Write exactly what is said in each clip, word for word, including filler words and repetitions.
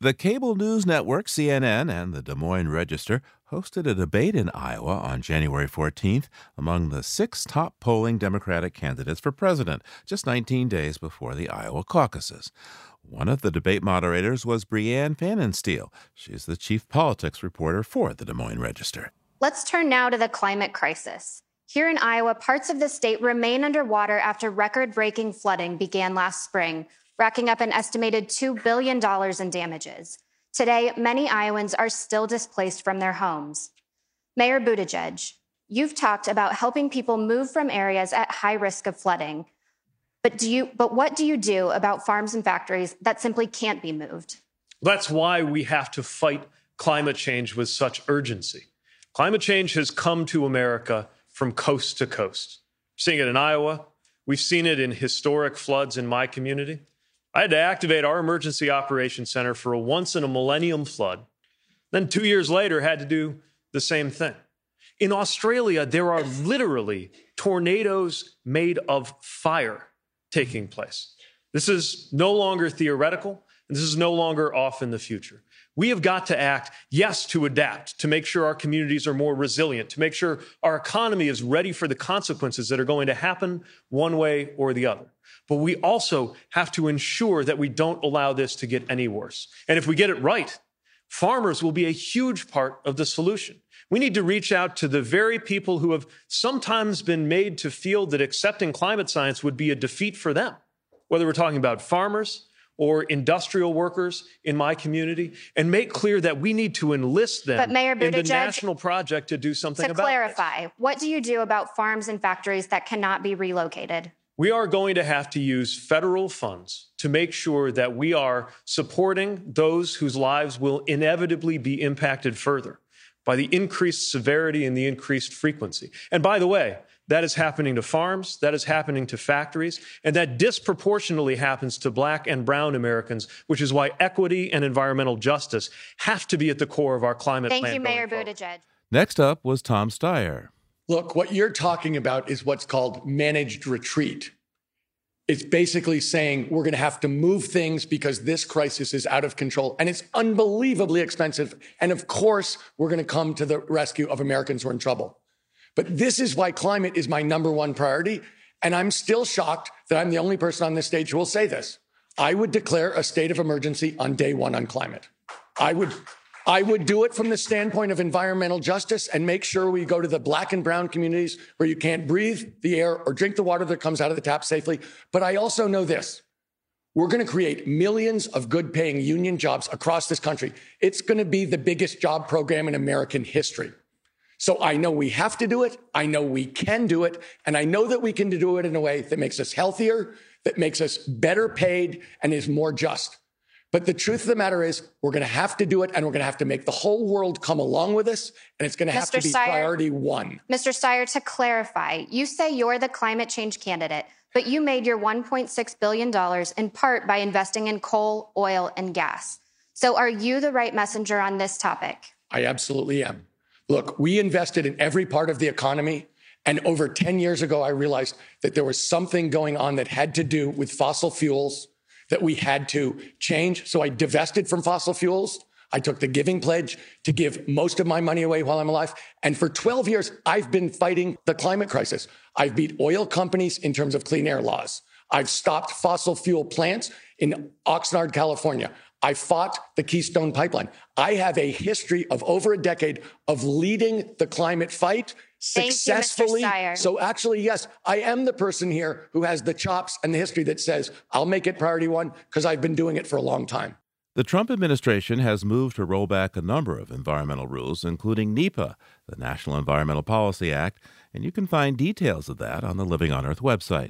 The cable news network C N N and the Des Moines Register hosted a debate in Iowa on January fourteenth among the six top polling Democratic candidates for president, just nineteen days before the Iowa caucuses. One of the debate moderators was Brianne Pfannenstiel. She's the chief politics reporter for the Des Moines Register. Let's turn now to the climate crisis. Here in Iowa, parts of the state remain underwater after record-breaking flooding began last spring, racking up an estimated two billion dollars in damages. Today, many Iowans are still displaced from their homes. Mayor Buttigieg, you've talked about helping people move from areas at high risk of flooding. But do you, but what do you do about farms and factories that simply can't be moved? That's why we have to fight climate change with such urgency. Climate change has come to America from coast to coast. We're seeing it in Iowa. We've seen it in historic floods in my community. I had to activate our emergency operations center for a once-in-a-millennium flood. Then two years later, had to do the same thing. In Australia, there are literally tornadoes made of fire taking place. This is no longer theoretical, and this is no longer off in the future. We have got to act, yes, to adapt, to make sure our communities are more resilient, to make sure our economy is ready for the consequences that are going to happen one way or the other. But we also have to ensure that we don't allow this to get any worse. And if we get it right, farmers will be a huge part of the solution. We need to reach out to the very people who have sometimes been made to feel that accepting climate science would be a defeat for them, whether we're talking about farmers or industrial workers in my community, and make clear that we need to enlist them but Mayor in the Buttigieg, national project to do something to about it. To clarify, what do you do about farms and factories that cannot be relocated? We are going to have to use federal funds to make sure that we are supporting those whose lives will inevitably be impacted further by the increased severity and the increased frequency. And by the way, that is happening to farms, that is happening to factories, and that disproportionately happens to Black and brown Americans, which is why equity and environmental justice have to be at the core of our climate Thank plan. Thank you, Mayor forward. Buttigieg. Next up was Tom Steyer. Look, what you're talking about is what's called managed retreat. It's basically saying we're going to have to move things because this crisis is out of control and it's unbelievably expensive. And of course, we're going to come to the rescue of Americans who are in trouble. But this is why climate is my number one priority. And I'm still shocked that I'm the only person on this stage who will say this. I would declare a state of emergency on day one on climate. I would, I would do it from the standpoint of environmental justice and make sure we go to the Black and brown communities where you can't breathe the air or drink the water that comes out of the tap safely. But I also know this. We're going to create millions of good-paying union jobs across this country. It's going to be the biggest job program in American history. So I know we have to do it. I know we can do it. And I know that we can do it in a way that makes us healthier, that makes us better paid, and is more just. But the truth of the matter is we're going to have to do it, and we're going to have to make the whole world come along with us, and it's going to have Mister to be Steyer, priority one. Mister Steyer, to clarify, you say you're the climate change candidate, but you made your one point six billion dollars in part by investing in coal, oil, and gas. So are you the right messenger on this topic? I absolutely am. Look, we invested in every part of the economy. And over ten years ago, I realized that there was something going on that had to do with fossil fuels that we had to change. So I divested from fossil fuels. I took the giving pledge to give most of my money away while I'm alive. And for twelve years, I've been fighting the climate crisis. I've beat oil companies in terms of clean air laws. I've stopped fossil fuel plants in Oxnard, California. I fought the Keystone Pipeline. I have a history of over a decade of leading the climate fight successfully. Thank you, Mister Steyer. So actually, yes, I am the person here who has the chops and the history that says I'll make it priority one because I've been doing it for a long time. The Trump administration has moved to roll back a number of environmental rules, including NEPA, the National Environmental Policy Act, and you can find details of that on the Living on Earth website.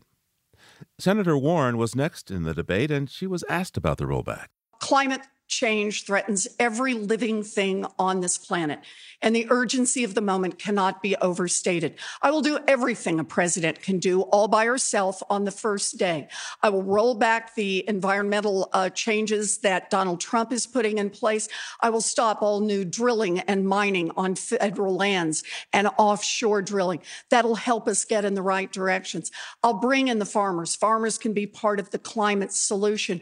Senator Warren was next in the debate, and she was asked about the rollback. Climate change threatens every living thing on this planet, and the urgency of the moment cannot be overstated. I will do everything a president can do all by herself on the first day. I will roll back the environmental uh, changes that Donald Trump is putting in place. I will stop all new drilling and mining on federal lands and offshore drilling. That'll help us get in the right directions. I'll bring in the farmers. Farmers can be part of the climate solution.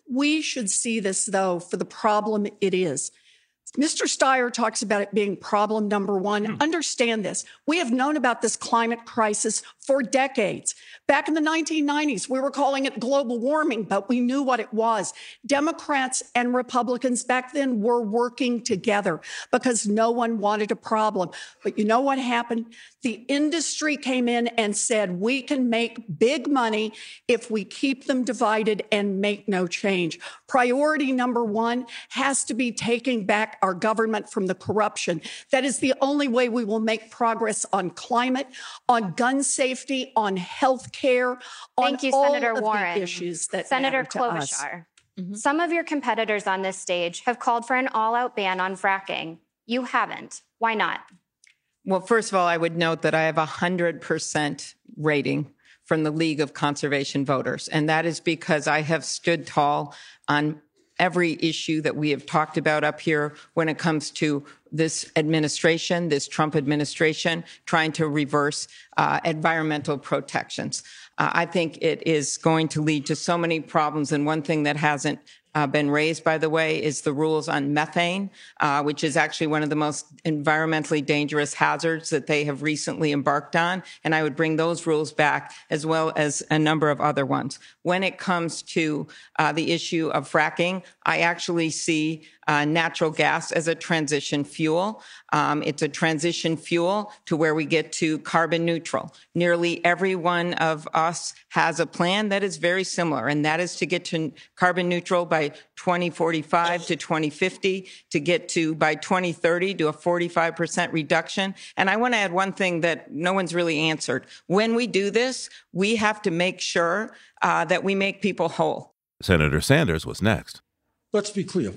We should see this, though, for the problem it is. Mister Steyer talks about it being problem number one. Mm. Understand this. We have known about this climate crisis for decades. Back in the nineteen nineties, we were calling it global warming, but we knew what it was. Democrats and Republicans back then were working together because no one wanted a problem. But you know what happened? The industry came in and said, we can make big money if we keep them divided and make no change. Priority number one has to be taking back our government from the corruption. That is the only way we will make progress on climate, on gun safety, on health care, on Thank you, all Senator of Warren. the issues that Senator matter to us. Klobuchar, mm-hmm. Some of your competitors on this stage have called for an all-out ban on fracking. You haven't. Why not? Well, first of all, I would note that I have a one hundred percent rating from the League of Conservation Voters, and that is because I have stood tall on every issue that we have talked about up here when it comes to this administration, this Trump administration, trying to reverse uh, environmental protections. Uh, I think it is going to lead to so many problems, and one thing that hasn't Uh, been raised, by the way, is the rules on methane, uh, which is actually one of the most environmentally dangerous hazards that they have recently embarked on. And I would bring those rules back, as well as a number of other ones. When it comes to uh, the issue of fracking, I actually see uh, natural gas as a transition fuel. Um, it's a transition fuel to where we get to carbon neutral. Nearly every one of us has a plan that is very similar, and that is to get to carbon neutral by twenty forty-five to twenty fifty, to get to by twenty thirty to a forty-five percent reduction. And I want to add one thing that no one's really answered. When we do this, we have to make sure uh, that we make people whole. Senator Sanders was next. Let's be clear.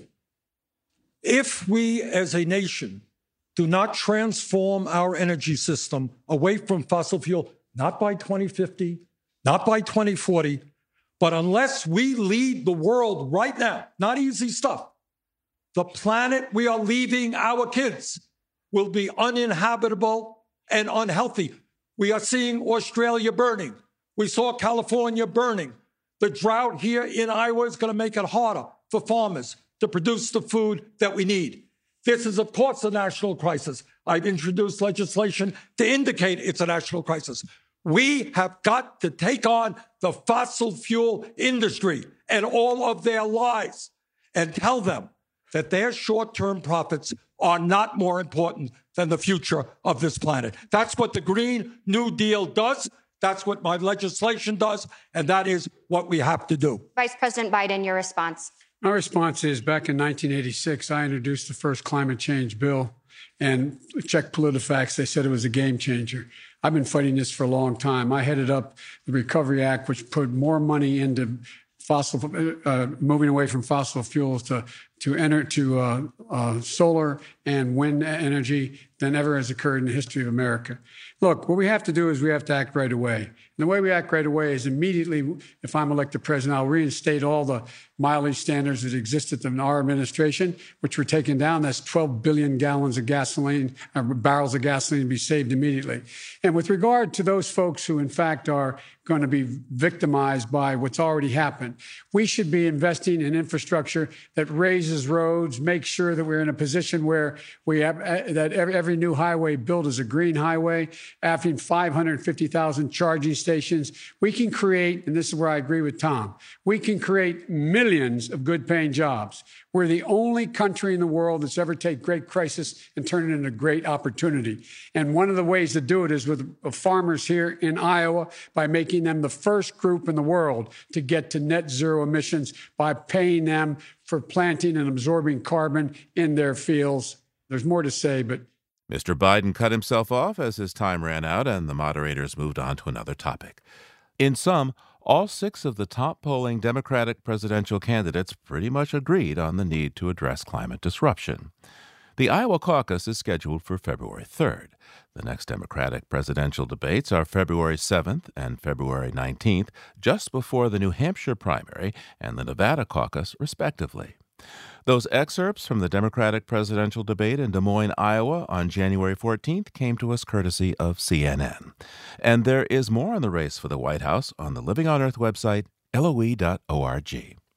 If we as a nation do not transform our energy system away from fossil fuel, not by twenty fifty, not by twenty forty, but unless we lead the world right now, not easy stuff, the planet we are leaving our kids will be uninhabitable and unhealthy. We are seeing Australia burning. We saw California burning. The drought here in Iowa is going to make it harder for farmers to produce the food that we need. This is, of course, a national crisis. I've introduced legislation to indicate it's a national crisis. We have got to take on the fossil fuel industry and all of their lies and tell them that their short-term profits are not more important than the future of this planet. That's what the Green New Deal does. That's what my legislation does. And that is what we have to do. Vice President Biden, your response. My response is, back in nineteen eighty-six, I introduced the first climate change bill, and check PolitiFacts, they said it was a game changer. I've been fighting this for a long time. I headed up the Recovery Act, which put more money into fossil, uh, moving away from fossil fuels to to enter to uh, uh, solar and wind energy than ever has occurred in the history of America. Look, what we have to do is we have to act right away. And the way we act right away is immediately, if I'm elected president, I'll reinstate all the mileage standards that existed in our administration, which were taken down. That's twelve billion gallons of gasoline, uh, barrels of gasoline to be saved immediately. And with regard to those folks who, in fact, are going to be victimized by what's already happened, we should be investing in infrastructure that raises roads, make sure that we're in a position where we have uh, that every, every new highway built is a green highway, having five hundred fifty thousand charging stations. We can create, and this is where I agree with Tom, we can create millions of good-paying jobs. We're the only country in the world that's ever taken great crisis and turned it into great opportunity. And one of the ways to do it is with farmers here in Iowa by making them the first group in the world to get to net zero emissions by paying them for planting and absorbing carbon in their fields. There's more to say, but Mister Biden cut himself off as his time ran out and the moderators moved on to another topic. In sum, all six of the top polling Democratic presidential candidates pretty much agreed on the need to address climate disruption. The Iowa caucus is scheduled for February third. The next Democratic presidential debates are February seventh and February nineteenth, just before the New Hampshire primary and the Nevada caucus, respectively. Those excerpts from the Democratic presidential debate in Des Moines, Iowa on January fourteenth came to us courtesy of C N N. And there is more on the race for the White House on the Living on Earth website, L O E dot org.